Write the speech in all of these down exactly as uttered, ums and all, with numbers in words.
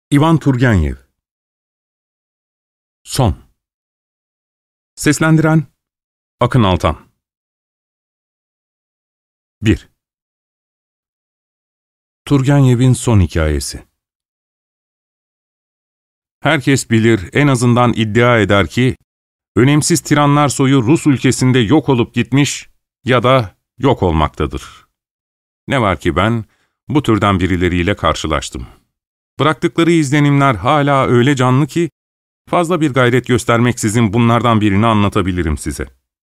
İvan Turgenev. Son. Seslendiren Akın Altan. bir. Turgenev'in son hikayesi. Herkes bilir, en azından iddia eder ki, önemsiz tiranlar soyu Rus ülkesinde yok olup gitmiş ya da yok olmaktadır. Ne var ki ben, bu türden birileriyle karşılaştım. Bıraktıkları izlenimler hala öyle canlı ki, fazla bir gayret göstermeksizin bunlardan birini anlatabilirim size.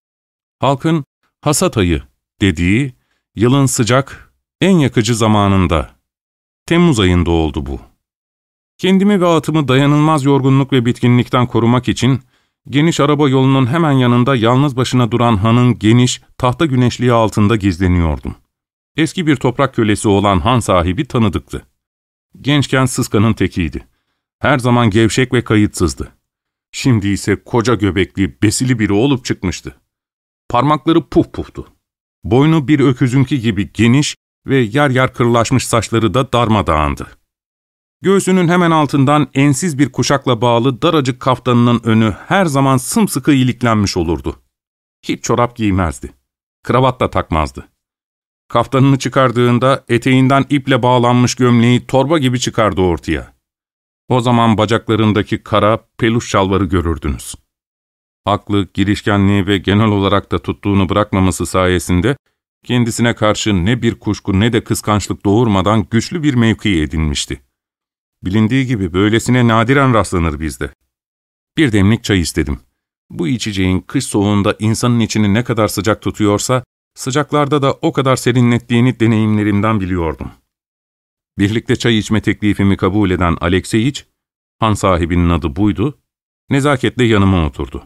Halkın hasat ayı dediği, yılın sıcak, en yakıcı zamanında, Temmuz ayında oldu bu. Kendimi ve atımı dayanılmaz yorgunluk ve bitkinlikten korumak için, geniş araba yolunun hemen yanında yalnız başına duran hanın geniş, tahta güneşliği altında gizleniyordum. Eski bir toprak kölesi olan han sahibi tanıdıktı. Gençken sıskanın tekiydi. Her zaman gevşek ve kayıtsızdı. Şimdi ise koca göbekli, besili biri olup çıkmıştı. Parmakları puf puftu. Boynu bir öküzünki gibi geniş ve yer yer kırlaşmış saçları da darmadağındı. Göğsünün hemen altından ensiz bir kuşakla bağlı daracık kaftanının önü her zaman sımsıkı iliklenmiş olurdu. Hiç çorap giymezdi. Kravat da takmazdı. Kaftanını çıkardığında eteğinden iple bağlanmış gömleği torba gibi çıkardı ortaya. O zaman bacaklarındaki kara, peluş şalvarı görürdünüz. Aklı, girişkenliği ve genel olarak da tuttuğunu bırakmaması sayesinde kendisine karşı ne bir kuşku ne de kıskançlık doğurmadan güçlü bir mevki edinmişti. Bilindiği gibi böylesine nadiren rastlanır bizde. Bir demlik çay istedim. Bu içeceğin kış soğuğunda insanın içini ne kadar sıcak tutuyorsa, sıcaklarda da o kadar serinlettiğini deneyimlerimden biliyordum. Birlikte çay içme teklifimi kabul eden Alekseyiç, han sahibinin adı buydu, nezaketle yanıma oturdu.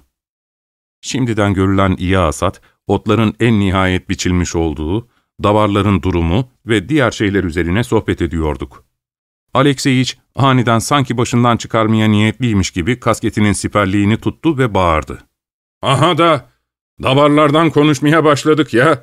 Şimdiden görülen iyi hasat, otların en nihayet biçilmiş olduğu, davarların durumu ve diğer şeyler üzerine sohbet ediyorduk. Alekseyiç, aniden sanki başından çıkarmaya niyetliymiş gibi kasketinin siperliğini tuttu ve bağırdı. ''Aha da, davarlardan konuşmaya başladık ya!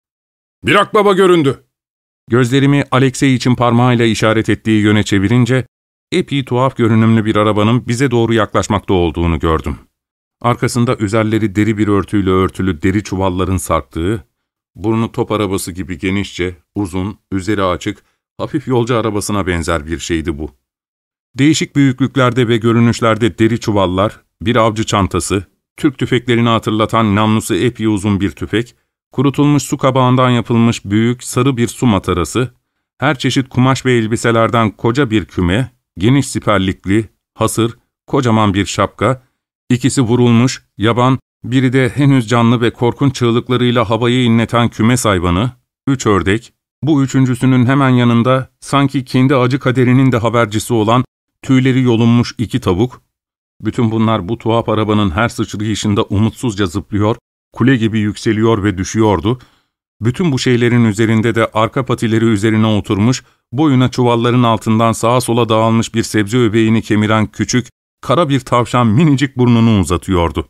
Bir akbaba göründü!'' Gözlerimi Alekseyiç'in parmağıyla işaret ettiği yöne çevirince, epey tuhaf görünümlü bir arabanın bize doğru yaklaşmakta olduğunu gördüm. Arkasında üzerleri deri bir örtüyle örtülü deri çuvalların sarktığı, burnu top arabası gibi genişçe, uzun, üzeri açık, hafif yolcu arabasına benzer bir şeydi bu. Değişik büyüklüklerde ve görünüşlerde deri çuvallar, bir avcı çantası, Türk tüfeklerini hatırlatan namlusu epey uzun bir tüfek, kurutulmuş su kabağından yapılmış büyük, sarı bir su matarası, her çeşit kumaş ve elbiselerden koca bir küme, geniş siperlikli, hasır, kocaman bir şapka, ikisi vurulmuş, yaban, biri de henüz canlı ve korkunç çığlıklarıyla havayı inleten kümes hayvanı, üç ördek, bu üçüncüsünün hemen yanında sanki kendi acı kaderinin de habercisi olan tüyleri yolunmuş iki tavuk, bütün bunlar bu tuhaf arabanın her sıçrayışında umutsuzca zıplıyor, kule gibi yükseliyor ve düşüyordu. Bütün bu şeylerin üzerinde de arka patileri üzerine oturmuş, boyuna çuvalların altından sağa sola dağılmış bir sebze öbeğini kemiren küçük, kara bir tavşan minicik burnunu uzatıyordu.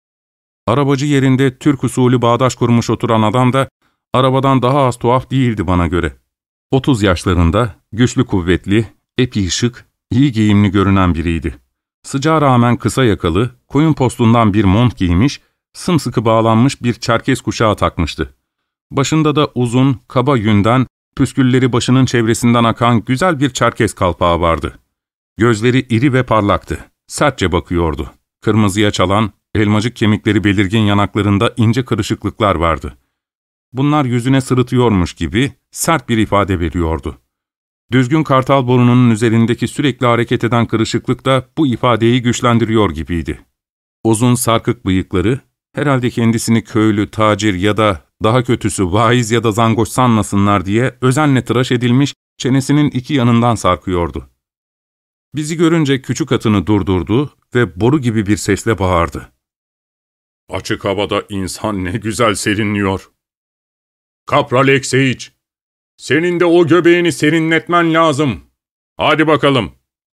Arabacı yerinde Türk usulü bağdaş kurmuş oturan adam da arabadan daha az tuhaf değildi bana göre. Otuz yaşlarında, güçlü kuvvetli, epey şık, iyi giyimli görünen biriydi. Sıcağa rağmen kısa yakalı, koyun postundan bir mont giymiş, sımsıkı bağlanmış bir çerkez kuşağı takmıştı. Başında da uzun, kaba yünden, püskülleri başının çevresinden akan güzel bir çerkez kalpağı vardı. Gözleri iri ve parlaktı, sertçe bakıyordu. Kırmızıya çalan, elmacık kemikleri belirgin yanaklarında ince kırışıklıklar vardı. Bunlar yüzüne sırıtıyormuş gibi sert bir ifade veriyordu. Düzgün kartal burnunun üzerindeki sürekli hareket eden kırışıklık da bu ifadeyi güçlendiriyor gibiydi. Uzun sarkık bıyıkları, herhalde kendisini köylü, tacir ya da daha kötüsü vaiz ya da zangoş sanmasınlar diye özenle tıraş edilmiş çenesinin iki yanından sarkıyordu. Bizi görünce küçük atını durdurdu ve boru gibi bir sesle bağırdı. ''Açık havada insan ne güzel serinliyor. Kapral Alekseyiç, senin de o göbeğini serinletmen lazım. Hadi bakalım.''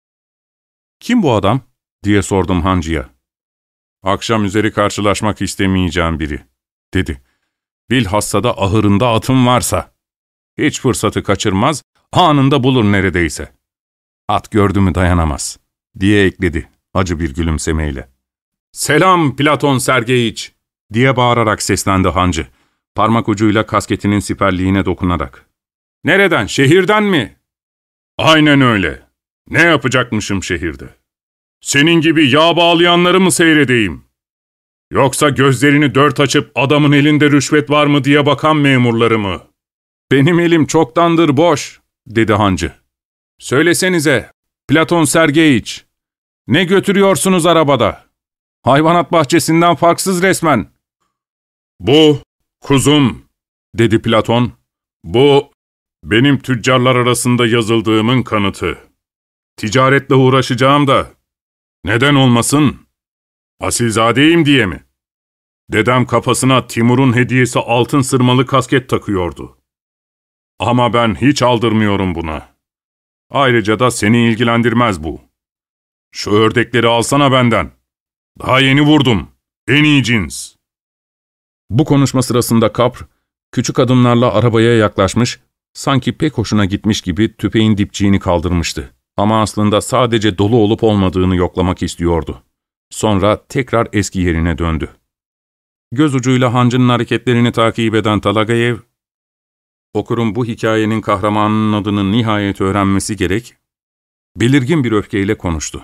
''Kim bu adam?'' diye sordum hancıya. ''Akşam üzeri karşılaşmak istemeyeceğim biri.'' dedi. ''Bilhassa da ahırında atım varsa. Hiç fırsatı kaçırmaz, anında bulur neredeyse. At gördü mü dayanamaz, diye ekledi acı bir gülümsemeyle. ''Selam Platon Sergeyiç!'' diye bağırarak seslendi hancı, parmak ucuyla kasketinin siperliğine dokunarak. ''Nereden, şehirden mi?'' ''Aynen öyle. Ne yapacakmışım şehirde? Senin gibi yağ bağlayanları mı seyredeyim? Yoksa gözlerini dört açıp adamın elinde rüşvet var mı diye bakan memurları mı?'' ''Benim elim çoktandır boş'' dedi hancı. ''Söylesenize, Platon Sergeyiç, ne götürüyorsunuz arabada? Hayvanat bahçesinden farksız resmen.'' ''Bu, kuzum'' dedi Platon. ''Bu, benim tüccarlar arasında yazıldığımın kanıtı. Ticaretle uğraşacağım da, neden olmasın? Asilzadeyim diye mi? Dedem kafasına Timur'un hediyesi altın sırmalı kasket takıyordu. Ama ben hiç aldırmıyorum buna. Ayrıca da seni ilgilendirmez bu. Şu ördekleri alsana benden. Daha yeni vurdum. En iyi cins.'' Bu konuşma sırasında Kapr, küçük adımlarla arabaya yaklaşmış, sanki pek hoşuna gitmiş gibi tüfeğin dipçiğini kaldırmıştı. Ama aslında sadece dolu olup olmadığını yoklamak istiyordu. Sonra tekrar eski yerine döndü. Göz ucuyla hancının hareketlerini takip eden Talagayev, okurun bu hikayenin kahramanının adını nihayet öğrenmesi gerek, belirgin bir öfkeyle konuştu.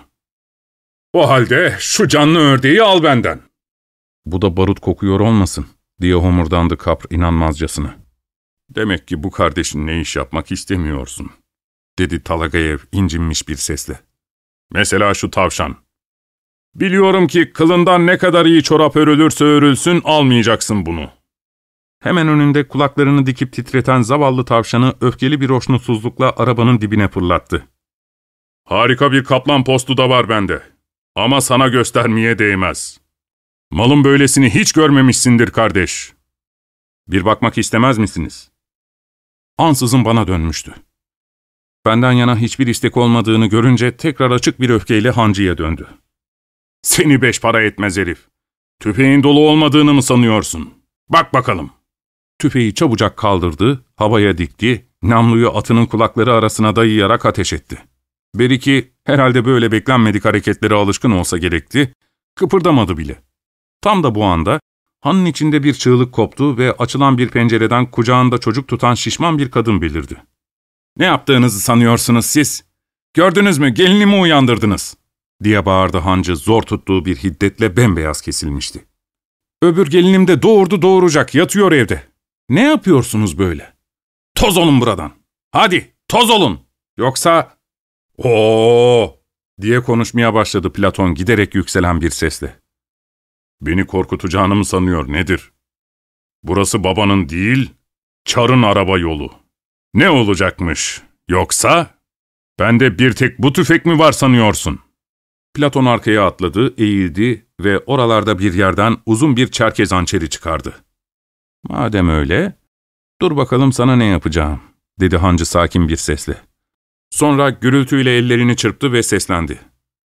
''O halde şu canlı ördeği al benden.'' ''Bu da barut kokuyor olmasın?'' diye homurdandı Kapr inanmazcasına. ''Demek ki bu kardeşinle iş yapmak istemiyorsun.'' dedi Talagayev incinmiş bir sesle. ''Mesela şu tavşan. Biliyorum ki kılından ne kadar iyi çorap örülürse örülsün almayacaksın bunu.'' Hemen önünde kulaklarını dikip titreten zavallı tavşanı öfkeli bir hoşnutsuzlukla arabanın dibine fırlattı. ''Harika bir kaplan postu da var bende. Ama sana göstermeye değmez. Malın böylesini hiç görmemişsindir kardeş. Bir bakmak istemez misiniz?'' Ansızın bana dönmüştü. Benden yana hiçbir istek olmadığını görünce tekrar açık bir öfkeyle hancıya döndü. ''Seni beş para etmez herif. Tüfeğin dolu olmadığını mı sanıyorsun? Bak bakalım.'' Tüfeği çabucak kaldırdı, havaya dikti, namluyu atının kulakları arasına dayayarak ateş etti. Beriki herhalde böyle beklenmedik hareketlere alışkın olsa gerekti, kıpırdamadı bile. Tam da bu anda hanın içinde bir çığlık koptu ve açılan bir pencereden kucağında çocuk tutan şişman bir kadın belirdi. ''Ne yaptığınızı sanıyorsunuz siz? Gördünüz mü, gelinimi uyandırdınız?'' diye bağırdı hancı zor tuttuğu bir hiddetle bembeyaz kesilmişti. ''Öbür gelinim de doğurdu doğuracak, yatıyor evde. Ne yapıyorsunuz böyle? Toz olun buradan. Hadi, toz olun. Yoksa...'' ''Oo!'' diye konuşmaya başladı Platon giderek yükselen bir sesle. ''Beni korkutacağını mı sanıyor nedir? Burası babanın değil, Çar'ın araba yolu. Ne olacakmış? Yoksa? Bende bir tek bu tüfek mi var sanıyorsun?'' Platon arkaya atladı, eğildi ve oralarda bir yerden uzun bir Çerkez hançeri çıkardı. ''Madem öyle, dur bakalım sana ne yapacağım.'' dedi hancı sakin bir sesle. Sonra gürültüyle ellerini çırptı ve seslendi.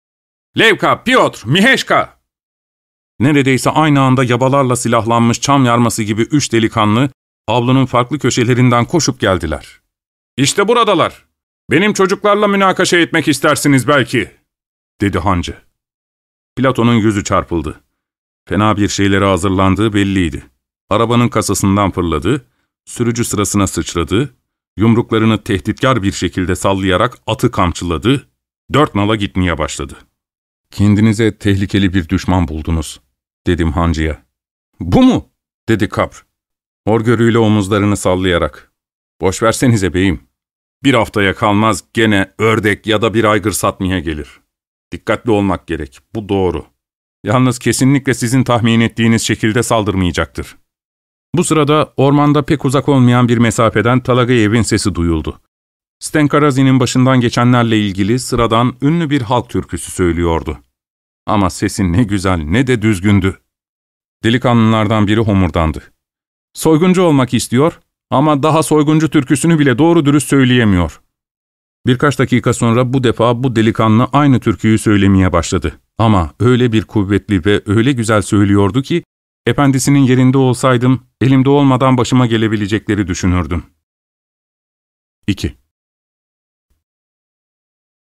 ''Levka, Piotr, Miheşka!'' Neredeyse aynı anda yabalarla silahlanmış çam yarması gibi üç delikanlı, avlunun farklı köşelerinden koşup geldiler. ''İşte buradalar. Benim çocuklarla münakaşa etmek istersiniz belki.'' dedi hancı. Platon'un yüzü çarpıldı. Fena bir şeylere hazırlandığı belliydi. Arabanın kasasından fırladı, sürücü sırasına sıçradı, yumruklarını tehditkar bir şekilde sallayarak atı kamçıladı, dört nala gitmeye başladı. ''Kendinize tehlikeli bir düşman buldunuz.'' dedim hancıya. ''Bu mu?'' dedi Kapr, horgörüyle omuzlarını sallayarak. ''Boş versenize beyim. Bir haftaya kalmaz gene ördek ya da bir aygır satmaya gelir. Dikkatli olmak gerek, bu doğru. Yalnız kesinlikle sizin tahmin ettiğiniz şekilde saldırmayacaktır.'' Bu sırada ormanda pek uzak olmayan bir mesafeden Talagayev'in sesi duyuldu. Stenkarazi'nin başından geçenlerle ilgili sıradan ünlü bir halk türküsü söylüyordu. Ama sesi ne güzel ne de düzgündü. Delikanlılardan biri homurdandı. ''Soyguncu olmak istiyor ama daha soyguncu türküsünü bile doğru dürüst söyleyemiyor.'' Birkaç dakika sonra bu defa bu delikanlı aynı türküyü söylemeye başladı. Ama öyle bir kuvvetli ve öyle güzel söylüyordu ki, efendisinin yerinde olsaydım, elimde olmadan başıma gelebilecekleri düşünürdüm. İki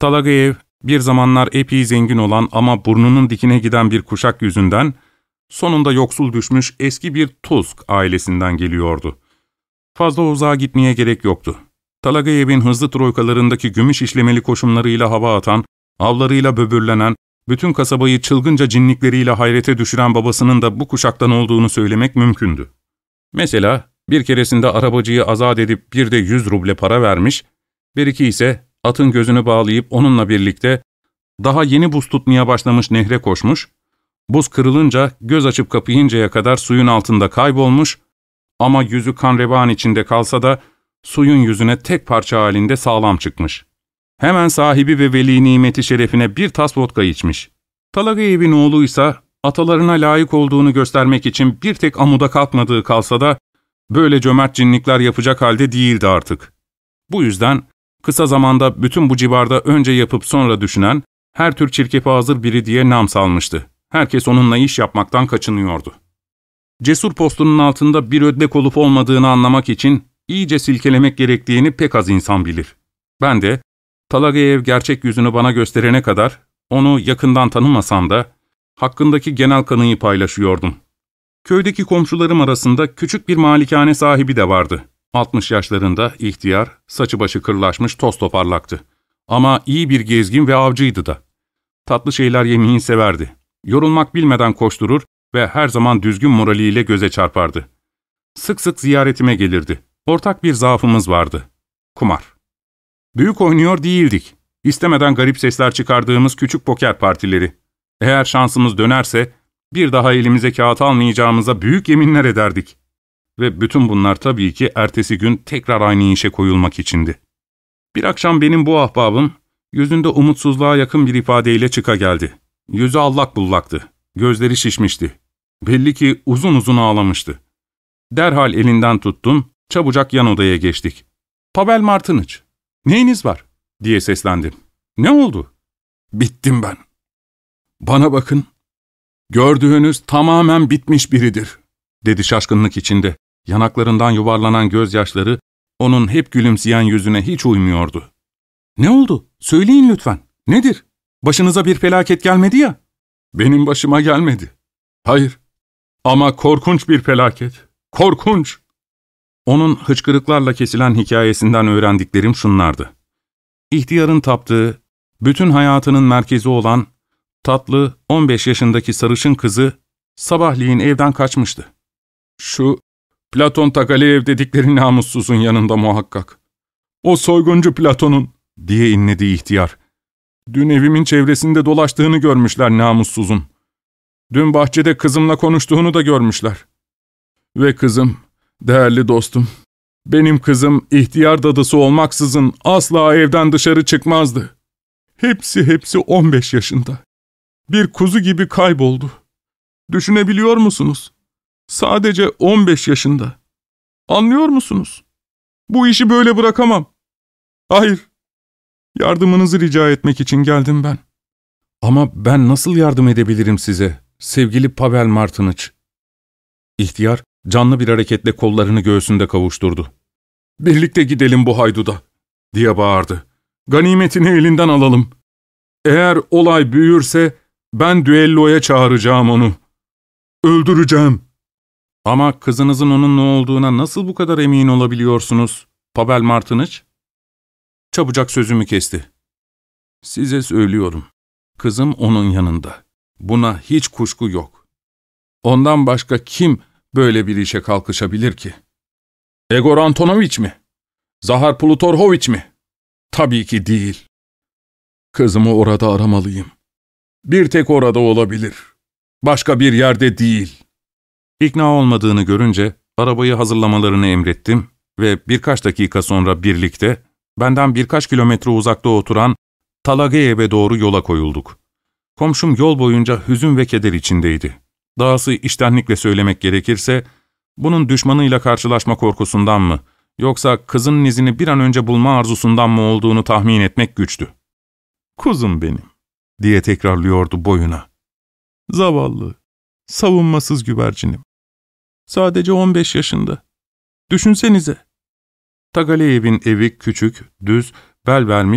Talagayev, bir zamanlar epey zengin olan ama burnunun dikine giden bir kuşak yüzünden, sonunda yoksul düşmüş eski bir Tusk ailesinden geliyordu. Fazla uzağa gitmeye gerek yoktu. Talagayev'in hızlı troykalarındaki gümüş işlemeli koşumlarıyla hava atan, avlarıyla böbürlenen, bütün kasabayı çılgınca cinlikleriyle hayrete düşüren babasının da bu kuşaktan olduğunu söylemek mümkündü. Mesela bir keresinde arabacıyı azat edip bir de yüz ruble para vermiş, bir iki ise atın gözünü bağlayıp onunla birlikte daha yeni buz tutmaya başlamış nehre koşmuş, buz kırılınca göz açıp kapayıncaya kadar suyun altında kaybolmuş ama yüzü kan revan içinde kalsa da suyun yüzüne tek parça halinde sağlam çıkmış. Hemen sahibi ve veli nimeti şerefine bir tas vodka içmiş. Talagayev'in oğluysa atalarına layık olduğunu göstermek için bir tek amuda kalkmadığı kalsa da böyle cömert cinlikler yapacak halde değildi artık. Bu yüzden kısa zamanda bütün bu civarda önce yapıp sonra düşünen, her tür çirkefe hazır biri diye nam salmıştı. Herkes onunla iş yapmaktan kaçınıyordu. Cesur postunun altında bir ödlek olup olmadığını anlamak için iyice silkelemek gerektiğini pek az insan bilir. Ben de Talagayev gerçek yüzünü bana gösterene kadar onu yakından tanımasam da hakkındaki genel kanıyı paylaşıyordum. Köydeki komşularım arasında küçük bir malikane sahibi de vardı. altmış yaşlarında, ihtiyar, saçı başı kırlaşmış, toz toparlaktı. Ama iyi bir gezgin ve avcıydı da. Tatlı şeyler yemeyi severdi. Yorulmak bilmeden koşturur ve her zaman düzgün moraliyle göze çarpardı. Sık sık ziyaretime gelirdi. Ortak bir zaafımız vardı. Kumar. Büyük oynuyor değildik. İstemeden garip sesler çıkardığımız küçük poker partileri. Eğer şansımız dönerse bir daha elimize kağıt almayacağımıza büyük yeminler ederdik. Ve bütün bunlar tabii ki ertesi gün tekrar aynı işe koyulmak içindi. Bir akşam benim bu ahbabım yüzünde umutsuzluğa yakın bir ifadeyle çıka geldi. Yüzü allak bullaktı. Gözleri şişmişti. Belli ki uzun uzun ağlamıştı. Derhal elinden tuttum, çabucak yan odaya geçtik. "Pavel Martыныç, neyiniz var?" diye seslendim. "Ne oldu?" "Bittim ben. Bana bakın, gördüğünüz tamamen bitmiş biridir," dedi şaşkınlık içinde. Yanaklarından yuvarlanan gözyaşları onun hep gülümseyen yüzüne hiç uymuyordu. "Ne oldu? Söyleyin lütfen. Nedir? Başınıza bir felaket gelmedi ya?" "Benim başıma gelmedi. Hayır. Ama korkunç bir felaket. Korkunç." Onun hıçkırıklarla kesilen hikayesinden öğrendiklerim şunlardı. İhtiyarın taptığı, bütün hayatının merkezi olan tatlı on beş yaşındaki sarışın kızı sabahleyin evden kaçmıştı. "Şu Platon Tagaleyev dedikleri namussuzun yanında muhakkak. O soyguncu Platon'un," diye inledi ihtiyar. "Dün evimin çevresinde dolaştığını görmüşler namussuzun. Dün bahçede kızımla konuştuğunu da görmüşler. Ve kızım, değerli dostum, benim kızım ihtiyar dadısı olmaksızın asla evden dışarı çıkmazdı. Hepsi hepsi on beş yaşında. Bir kuzu gibi kayboldu. Düşünebiliyor musunuz? Sadece on beş yaşında. Anlıyor musunuz? Bu işi böyle bırakamam. Hayır. Yardımınızı rica etmek için geldim ben." "Ama ben nasıl yardım edebilirim size, sevgili Pavel Martыныç?" İhtiyar canlı bir hareketle kollarını göğsünde kavuşturdu. "Birlikte gidelim bu hayduda," diye bağırdı. "Ganimetini elinden alalım. Eğer olay büyürse ben düelloya çağıracağım onu. Öldüreceğim." "Ama kızınızın onun ne olduğuna nasıl bu kadar emin olabiliyorsunuz, Pavel Martыныç?" Çabucak sözümü kesti. "Size söylüyorum, kızım onun yanında. Buna hiç kuşku yok. Ondan başka kim böyle bir işe kalkışabilir ki? Egor Antonoviç mi? Zahar Plutorhoviç mi? Tabii ki değil. Kızımı orada aramalıyım. Bir tek orada olabilir. Başka bir yerde değil." İkna olmadığını görünce arabayı hazırlamalarını emrettim ve birkaç dakika sonra birlikte benden birkaç kilometre uzakta oturan Talagayev'e doğru yola koyulduk. Komşum yol boyunca hüzün ve keder içindeydi. Dahası içtenlikle söylemek gerekirse, bunun düşmanıyla karşılaşma korkusundan mı, yoksa kızının izini bir an önce bulma arzusundan mı olduğunu tahmin etmek güçtü. "Kuzum benim," diye tekrarlıyordu boyuna. "Zavallı, savunmasız güvercinim. Sadece on beş yaşında. Düşünsenize." Tagaleyev'in evi küçük, düz, bel vermiş,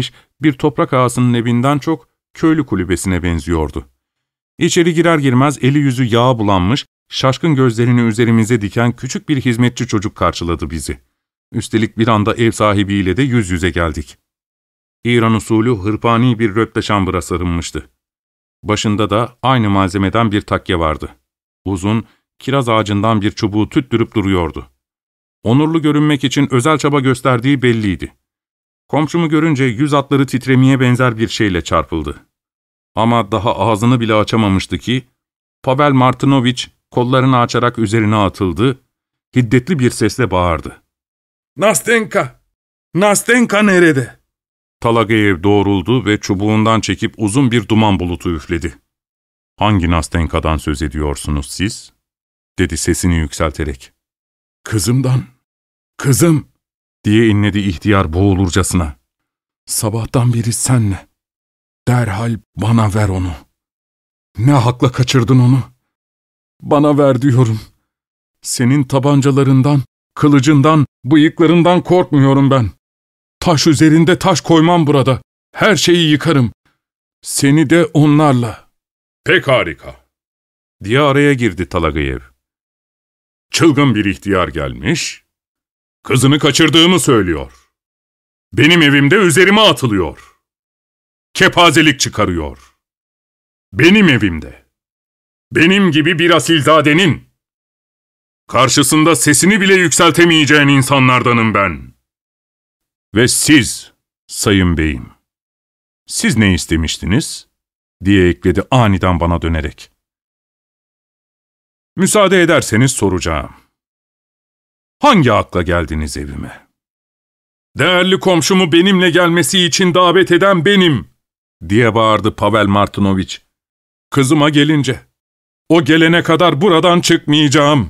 bir toprak ağasının evinden çok köylü kulübesine benziyordu. İçeri girer girmez eli yüzü yağa bulanmış, şaşkın gözlerini üzerimize diken küçük bir hizmetçi çocuk karşıladı bizi. Üstelik bir anda ev sahibiyle de yüz yüze geldik. İran usulü hırpani bir röpte şambıra sarılmıştı. Başında da aynı malzemeden bir takke vardı. Uzun, kiraz ağacından bir çubuğu tüttürüp duruyordu. Onurlu görünmek için özel çaba gösterdiği belliydi. Komşumu görünce yüz atları titremeye benzer bir şeyle çarpıldı. Ama daha ağzını bile açamamıştı ki, Pavel Martinoviç kollarını açarak üzerine atıldı, hiddetli bir sesle bağırdı. ''Nastenka! Nastenka nerede?'' Talagayev doğruldu ve çubuğundan çekip uzun bir duman bulutu üfledi. ''Hangi Nastenka'dan söz ediyorsunuz siz?'' dedi sesini yükselterek. ''Kızımdan, kızım!'' diye inledi ihtiyar boğulurcasına. ''Sabahtan beri senle. Derhal bana ver onu. Ne hakla kaçırdın onu? Bana ver diyorum. Senin tabancalarından, kılıcından, bıyıklarından korkmuyorum ben. Taş üzerinde taş koymam burada. Her şeyi yıkarım. Seni de onlarla.'' ''Pek harika.'' diye araya girdi Talagayev. ''Çılgın bir ihtiyar gelmiş, kızını kaçırdığımı söylüyor. Benim evimde üzerime atılıyor. Kepazelik çıkarıyor. Benim evimde. Benim gibi bir asilzadenin. Karşısında sesini bile yükseltemeyeceğin insanlardanım ben. Ve siz, sayın beyim, siz ne istemiştiniz?'' diye ekledi aniden bana dönerek. ''Müsaade ederseniz soracağım. Hangi akla geldiniz evime? Değerli komşumu benimle gelmesi için davet eden benim!'' diye bağırdı Pavel Martinoviç. ''Kızıma gelince, o gelene kadar buradan çıkmayacağım.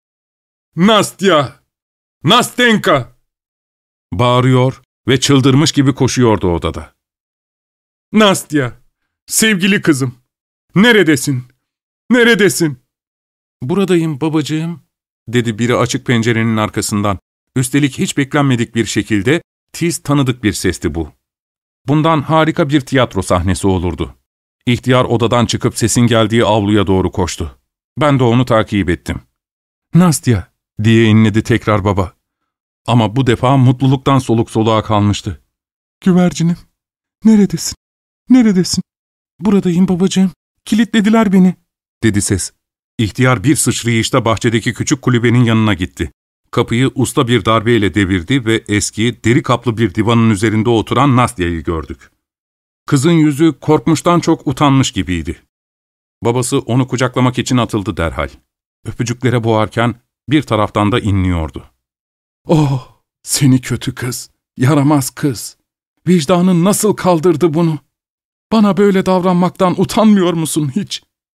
Nastya! Nastenka!'' bağırıyor ve çıldırmış gibi koşuyordu odada. ''Nastya! Sevgili kızım! Neredesin? Neredesin?'' ''Buradayım babacığım'' dedi biri açık pencerenin arkasından. Üstelik hiç beklenmedik bir şekilde tiz tanıdık bir sesti bu. Bundan harika bir tiyatro sahnesi olurdu. İhtiyar odadan çıkıp sesin geldiği avluya doğru koştu. Ben de onu takip ettim. ''Nastya!'' diye inledi tekrar baba. Ama bu defa mutluluktan soluk soluğa kalmıştı. ''Güvercinim, neredesin? Neredesin?'' ''Buradayım babacığım, kilitlediler beni'' dedi ses. İhtiyar bir sıçrayışta bahçedeki küçük kulübenin yanına gitti. Kapıyı usta bir darbeyle devirdi ve eski, deri kaplı bir divanın üzerinde oturan Nastya'yı gördük. Kızın yüzü korkmuştan çok utanmış gibiydi. Babası onu kucaklamak için atıldı derhal. Öpücüklere boğarken bir taraftan da inliyordu. ''Oh, seni kötü kız, yaramaz kız! Vicdanın nasıl kaldırdı bunu? Bana böyle davranmaktan utanmıyor musun hiç?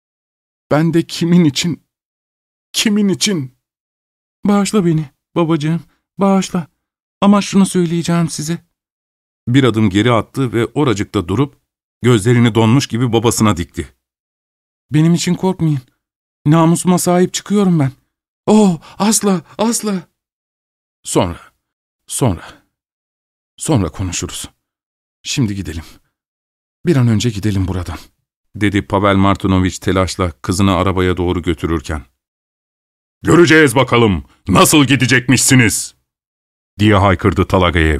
Ben de kimin için, kimin için? Bağışla beni babacığım, bağışla. Ama şunu söyleyeceğim size.'' Bir adım geri attı ve oracıkta durup gözlerini donmuş gibi babasına dikti. ''Benim için korkmayın. Namusuma sahip çıkıyorum ben. Oh, asla, asla. Sonra, sonra, sonra konuşuruz. Şimdi gidelim. Bir an önce gidelim buradan.'' dedi Pavel Martinoviç telaşla kızını arabaya doğru götürürken. ''Göreceğiz bakalım, nasıl gidecekmişsiniz?'' diye haykırdı Talagayev.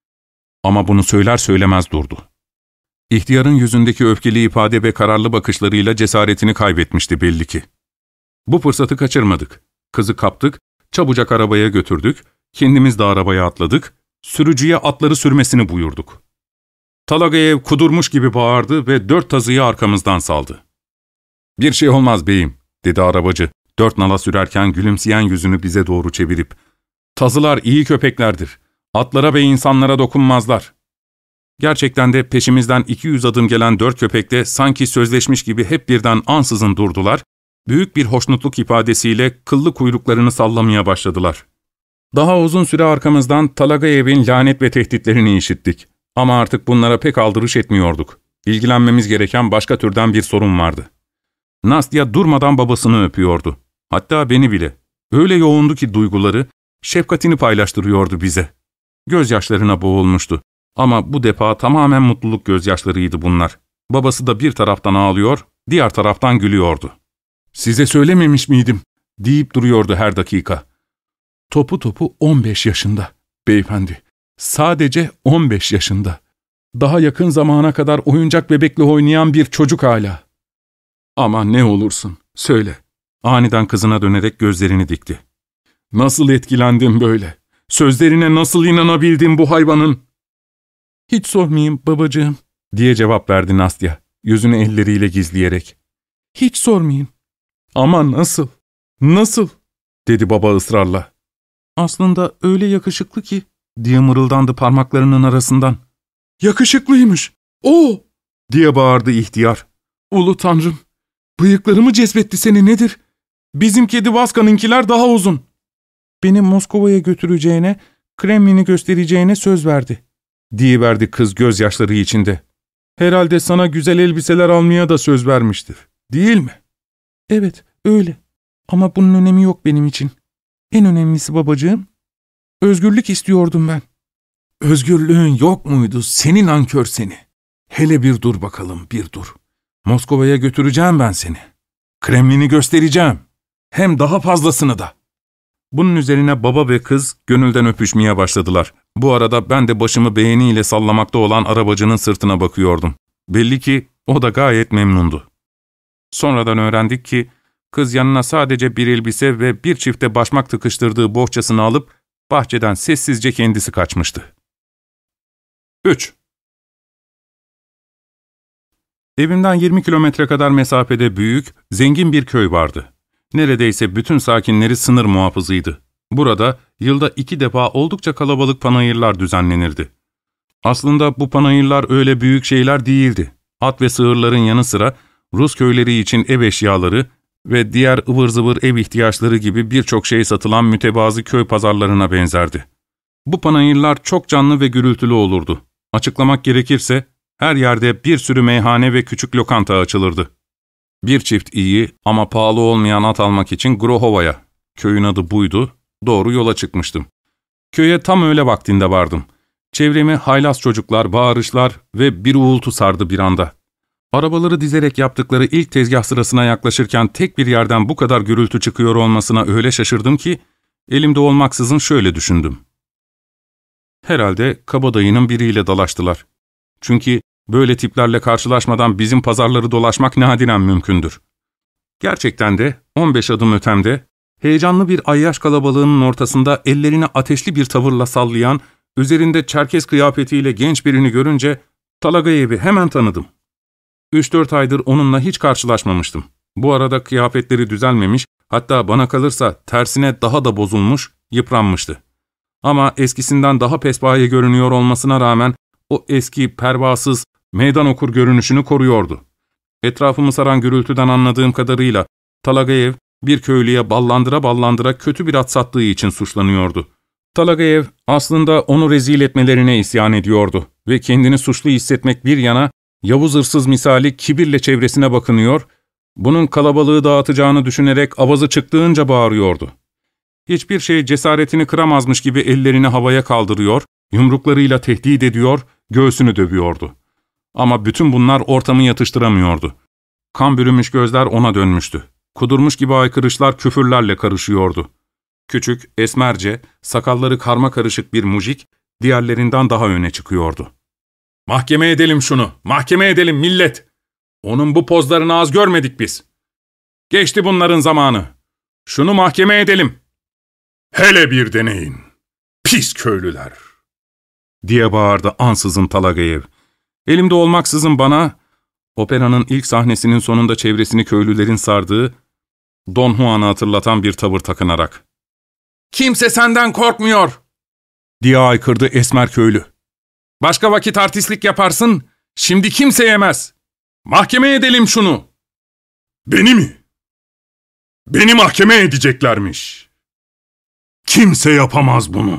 Ama bunu söyler söylemez durdu. İhtiyarın yüzündeki öfkeli ifade ve kararlı bakışlarıyla cesaretini kaybetmişti belli ki. Bu fırsatı kaçırmadık. Kızı kaptık, çabucak arabaya götürdük, kendimiz de arabaya atladık, sürücüye atları sürmesini buyurduk. Talagayev kudurmuş gibi bağırdı ve dört tazıyı arkamızdan saldı. ''Bir şey olmaz beyim'' dedi arabacı, dört nala sürerken gülümseyen yüzünü bize doğru çevirip. ''Tazılar iyi köpeklerdir. Atlara ve insanlara dokunmazlar.'' Gerçekten de peşimizden iki yüz adım gelen dört köpek de sanki sözleşmiş gibi hep birden ansızın durdular, büyük bir hoşnutluk ifadesiyle kıllı kuyruklarını sallamaya başladılar. Daha uzun süre arkamızdan Talagayev'in lanet ve tehditlerini işittik. Ama artık bunlara pek aldırış etmiyorduk. İlgilenmemiz gereken başka türden bir sorun vardı. Nastya durmadan babasını öpüyordu. Hatta beni bile. Öyle yoğundu ki duyguları, şefkatini paylaştırıyordu bize. Gözyaşlarına boğulmuştu. Ama bu defa tamamen mutluluk gözyaşlarıydı bunlar. Babası da bir taraftan ağlıyor, diğer taraftan gülüyordu. ''Size söylememiş miydim?'' deyip duruyordu her dakika. ''Topu topu on beş yaşında, beyefendi. Sadece on beş yaşında. Daha yakın zamana kadar oyuncak bebekle oynayan bir çocuk hala. Ama ne olursun, söyle.'' Aniden kızına dönerek gözlerini dikti. ''Nasıl etkilendin böyle? Sözlerine nasıl inanabildin bu hayvanın?'' ''Hiç sormayayım babacığım.'' diye cevap verdi Nastya, yüzünü elleriyle gizleyerek. ''Hiç sormayayım.'' ''Ama nasıl, nasıl?'' dedi baba ısrarla. ''Aslında öyle yakışıklı ki.'' diye mırıldandı parmaklarının arasından. ''Yakışıklıymış, o!'' diye bağırdı ihtiyar. ''Ulu Tanrım, bıyıkları mı cezbetti seni nedir? Bizim kedi Vaska'nınkiler daha uzun. Beni Moskova'ya götüreceğine, Kremlin'i göstereceğine söz verdi, diyiverdi kız gözyaşları içinde. Herhalde sana güzel elbiseler almaya da söz vermiştir, değil mi? Evet, öyle. Ama bunun önemi yok benim için. En önemlisi babacığım, özgürlük istiyordum ben. Özgürlüğün yok muydu senin nankör seni? Hele bir dur bakalım, bir dur. Moskova'ya götüreceğim ben seni. Kremlin'i göstereceğim. Hem daha fazlasını da. Bunun üzerine baba ve kız gönülden öpüşmeye başladılar. Bu arada ben de başımı beğeniyle sallamakta olan arabacının sırtına bakıyordum. Belli ki o da gayet memnundu. Sonradan öğrendik ki kız yanına sadece bir elbise ve bir çifte başmak tıkıştırdığı bohçasını alıp bahçeden sessizce kendisi kaçmıştı. üç. Evimden yirmi kilometre kadar mesafede büyük, zengin bir köy vardı. Neredeyse bütün sakinleri sınır muhafızıydı. Burada yılda iki defa oldukça kalabalık panayırlar düzenlenirdi. Aslında bu panayırlar öyle büyük şeyler değildi. At ve sığırların yanı sıra Rus köyleri için ev eşyaları ve diğer ıvır zıvır ev ihtiyaçları gibi birçok şey satılan mütevazı köy pazarlarına benzerdi. Bu panayırlar çok canlı ve gürültülü olurdu. Açıklamak gerekirse her yerde bir sürü meyhane ve küçük lokanta açılırdı. Bir çift iyi ama pahalı olmayan at almak için Grohova'ya, köyün adı buydu, doğru yola çıkmıştım. Köye tam öğle vaktinde vardım. Çevremi haylaz çocuklar, bağırışlar ve bir uğultu sardı bir anda. Arabaları dizerek yaptıkları ilk tezgah sırasına yaklaşırken tek bir yerden bu kadar gürültü çıkıyor olmasına öyle şaşırdım ki, elimde olmaksızın şöyle düşündüm. Herhalde kabadayının biriyle dalaştılar. Çünkü böyle tiplerle karşılaşmadan bizim pazarları dolaşmak nadiren mümkündür. Gerçekten de on beş adım ötemde, heyecanlı bir ayyaş kalabalığının ortasında ellerini ateşli bir tavırla sallayan, üzerinde Çerkes kıyafetiyle genç birini görünce Talagayev'i hemen tanıdım. Üç dört aydır onunla hiç karşılaşmamıştım. Bu arada kıyafetleri düzelmemiş, hatta bana kalırsa tersine daha da bozulmuş, yıpranmıştı. Ama eskisinden daha pespaye görünüyor olmasına rağmen o eski, pervasız, meydan okur görünüşünü koruyordu. Etrafımı saran gürültüden anladığım kadarıyla Talagayev bir köylüye ballandıra ballandıra kötü bir at sattığı için suçlanıyordu. Talagayev aslında onu rezil etmelerine isyan ediyordu ve kendini suçlu hissetmek bir yana Yavuz hırsız misali kibirle çevresine bakınıyor, bunun kalabalığı dağıtacağını düşünerek avazı çıktığınca bağırıyordu. Hiçbir şey cesaretini kıramazmış gibi ellerini havaya kaldırıyor, yumruklarıyla tehdit ediyor, göğsünü dövüyordu. Ama bütün bunlar ortamı yatıştıramıyordu. Kan bürümüş gözler ona dönmüştü. Kudurmuş gibi aykırışlar küfürlerle karışıyordu. Küçük, esmerce, sakalları karma karışık bir mujik, diğerlerinden daha öne çıkıyordu. ''Mahkeme edelim şunu, mahkeme edelim millet! Onun bu pozlarını az görmedik biz. Geçti bunların zamanı. Şunu mahkeme edelim. Hele bir deneyin, pis köylüler!'' diye bağırdı ansızın Talagayev. Elimde olmaksızın bana, operanın ilk sahnesinin sonunda çevresini köylülerin sardığı, Don Juan'ı hatırlatan bir tavır takınarak, ''Kimse senden korkmuyor!'' diye aykırdı esmer köylü. ''Başka vakit artistlik yaparsın, şimdi kimse yemez. Mahkeme edelim şunu.'' ''Beni mi? Beni mahkeme edeceklermiş. Kimse yapamaz bunu.''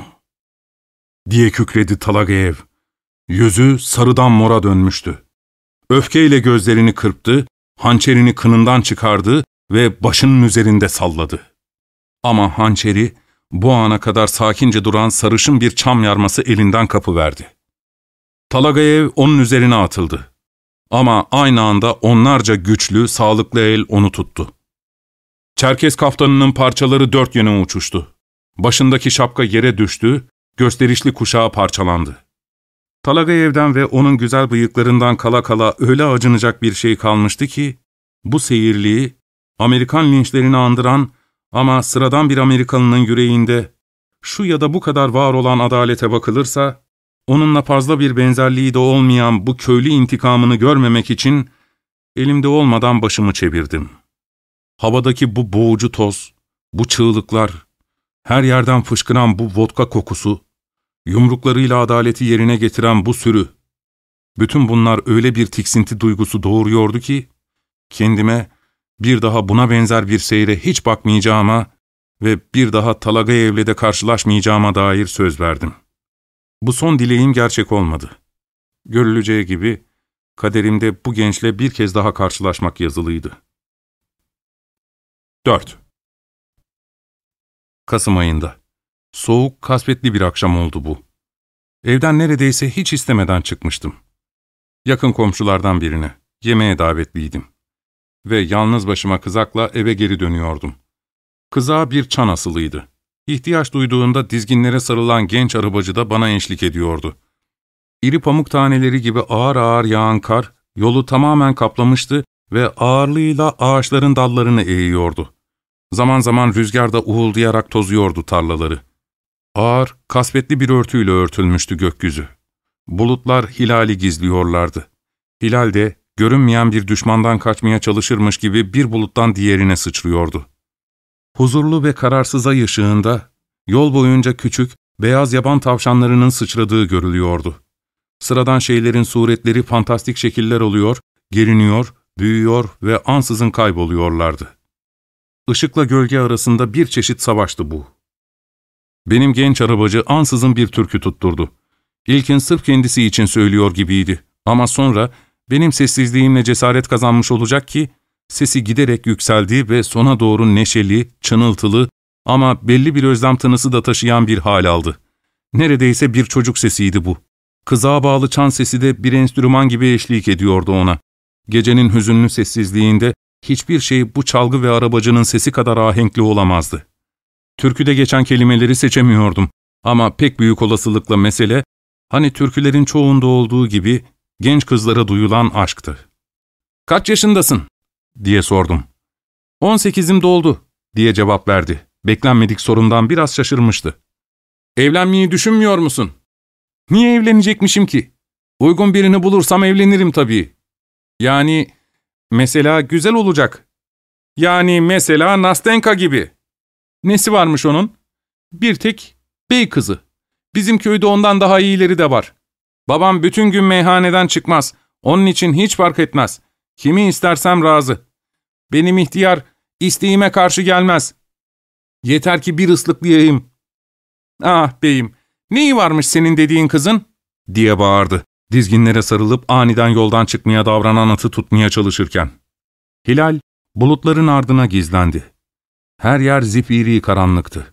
diye kükredi Talagayev. Yüzü sarıdan mora dönmüştü. Öfkeyle gözlerini kırptı, hançerini kınından çıkardı ve başının üzerinde salladı. Ama hançeri, bu ana kadar sakince duran sarışın bir çam yarması elinden kapıverdi. Talagayev onun üzerine atıldı. Ama aynı anda onlarca güçlü, sağlıklı el onu tuttu. Çerkes kaftanının parçaları dört yöne uçuştu. Başındaki şapka yere düştü, gösterişli kuşağı parçalandı. Talagayev'den ve onun güzel bıyıklarından kala kala öyle acınacak bir şey kalmıştı ki, bu seyirliği, Amerikan linçlerini andıran ama sıradan bir Amerikalının yüreğinde şu ya da bu kadar var olan adalete bakılırsa, onunla fazla bir benzerliği de olmayan bu köylü intikamını görmemek için elimde olmadan başımı çevirdim. Havadaki bu boğucu toz, bu çığlıklar, her yerden fışkıran bu vodka kokusu, yumruklarıyla adaleti yerine getiren bu sürü, bütün bunlar öyle bir tiksinti duygusu doğuruyordu ki, kendime bir daha buna benzer bir seyre hiç bakmayacağıma ve bir daha Talagayev'le de karşılaşmayacağıma dair söz verdim. Bu son dileğim gerçek olmadı. Görüleceği gibi, kaderimde bu gençle bir kez daha karşılaşmak yazılıydı. dört. Kasım ayında. Soğuk, kasvetli bir akşam oldu bu. Evden neredeyse hiç istemeden çıkmıştım. Yakın komşulardan birine, yemeğe davetliydim. Ve yalnız başıma kızakla eve geri dönüyordum. Kızağa bir çan asılıydı. İhtiyaç duyduğunda dizginlere sarılan genç arabacı da bana eşlik ediyordu. İri pamuk taneleri gibi ağır ağır yağan kar, yolu tamamen kaplamıştı ve ağırlığıyla ağaçların dallarını eğiyordu. Zaman zaman rüzgarda uğuldayarak tozuyordu tarlaları. Ağır, kasvetli bir örtüyle örtülmüştü gökyüzü. Bulutlar hilali gizliyorlardı. Hilal de, görünmeyen bir düşmandan kaçmaya çalışırmış gibi bir buluttan diğerine sıçrıyordu. Huzurlu ve kararsız ay ışığında, yol boyunca küçük, beyaz yaban tavşanlarının sıçradığı görülüyordu. Sıradan şeylerin suretleri fantastik şekiller oluyor, geriniyor, büyüyor ve ansızın kayboluyorlardı. Işıkla gölge arasında bir çeşit savaştı bu. Benim genç arabacı ansızın bir türkü tutturdu. İlkin sırf kendisi için söylüyor gibiydi ama sonra benim sessizliğimle cesaret kazanmış olacak ki, sesi giderek yükseldi ve sona doğru neşeli, çınıltılı ama belli bir özlem tınısı da taşıyan bir hal aldı. Neredeyse bir çocuk sesiydi bu. Kızağa bağlı çan sesi de bir enstrüman gibi eşlik ediyordu ona. Gecenin hüzünlü sessizliğinde hiçbir şey bu çalgı ve arabacının sesi kadar ahenkli olamazdı. Türküde geçen kelimeleri seçemiyordum ama pek büyük olasılıkla mesele, hani türkülerin çoğunda olduğu gibi genç kızlara duyulan aşktı. ''Kaç yaşındasın?'' diye sordum. ''On sekizim doldu'' diye cevap verdi. Beklenmedik sorundan biraz şaşırmıştı. ''Evlenmeyi düşünmüyor musun?'' ''Niye evlenecekmişim ki? Uygun birini bulursam evlenirim tabii. Yani mesela güzel olacak. Yani mesela Nastenka gibi.'' ''Nesi varmış onun?'' ''Bir tek bey kızı. Bizim köyde ondan daha iyileri de var. Babam bütün gün meyhaneden çıkmaz. Onun için hiç fark etmez. Kimi istersem razı. Benim ihtiyar isteğime karşı gelmez. Yeter ki bir ıslıklayayım.'' ''Ah beyim, neyi varmış senin dediğin kızın?'' diye bağırdı, dizginlere sarılıp aniden yoldan çıkmaya davranan atı tutmaya çalışırken. Hilal, bulutların ardına gizlendi. Her yer zifiri karanlıktı.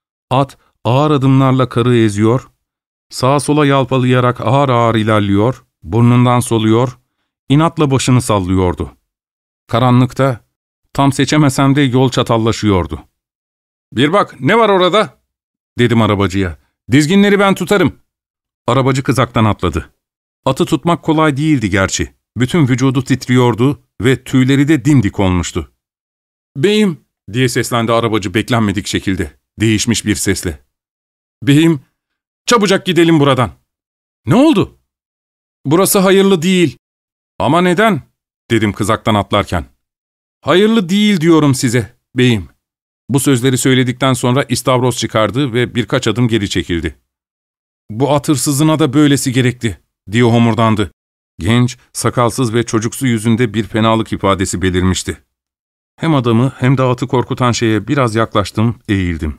At ağır adımlarla karı eziyor, sağa sola yalpalayarak ağır ağır ilerliyor, burnundan soluyor, inatla başını sallıyordu. Karanlıkta, tam seçemesem de yol çatallaşıyordu. ''Bir bak, ne var orada?'' dedim arabacıya. ''Dizginleri ben tutarım.'' Arabacı kızaktan atladı. Atı tutmak kolay değildi gerçi. Bütün vücudu titriyordu ve tüyleri de dimdik olmuştu. ''Beyim!'' diye seslendi arabacı beklenmedik şekilde, değişmiş bir sesle. ''Beyim, çabucak gidelim buradan.'' ''Ne oldu?'' ''Burası hayırlı değil.'' ''Ama neden?'' dedim kızaktan atlarken. ''Hayırlı değil diyorum size, beyim.'' Bu sözleri söyledikten sonra istavroz çıkardı ve birkaç adım geri çekildi. ''Bu at hırsızına da böylesi gerekti.'' diye homurdandı. Genç, sakalsız ve çocuksu yüzünde bir fenalık ifadesi belirmişti. Hem adamı hem de atı korkutan şeye biraz yaklaştım, eğildim.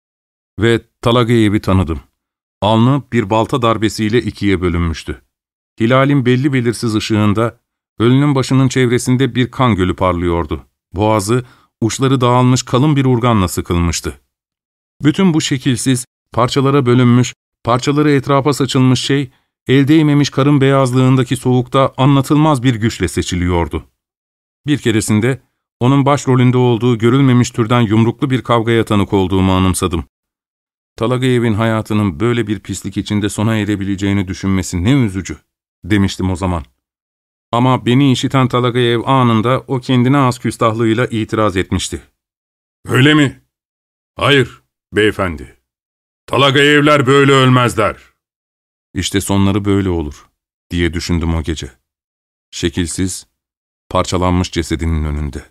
Ve Talagayev'i tanıdım. Alnı bir balta darbesiyle ikiye bölünmüştü. Hilalin belli belirsiz ışığında, ölünün başının çevresinde bir kan gölü parlıyordu. Boğazı, uçları dağılmış kalın bir urganla sıkılmıştı. Bütün bu şekilsiz, parçalara bölünmüş, parçaları etrafa saçılmış şey, el değmemiş karın beyazlığındaki soğukta anlatılmaz bir güçle seçiliyordu. Bir keresinde onun başrolünde olduğu görülmemiş türden yumruklu bir kavgaya tanık olduğumu anımsadım. Talagayev'in hayatının böyle bir pislik içinde sona erebileceğini düşünmesi ne üzücü, demiştim o zaman. Ama beni işiten Talagayev anında o kendine az küstahlığıyla itiraz etmişti. ''Öyle mi? Hayır, beyefendi. Talagayevler böyle ölmezler.'' İşte sonları böyle olur, diye düşündüm o gece. Şekilsiz, parçalanmış cesedinin önünde.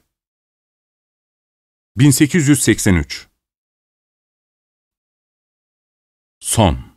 bin sekiz yüz seksen üç Son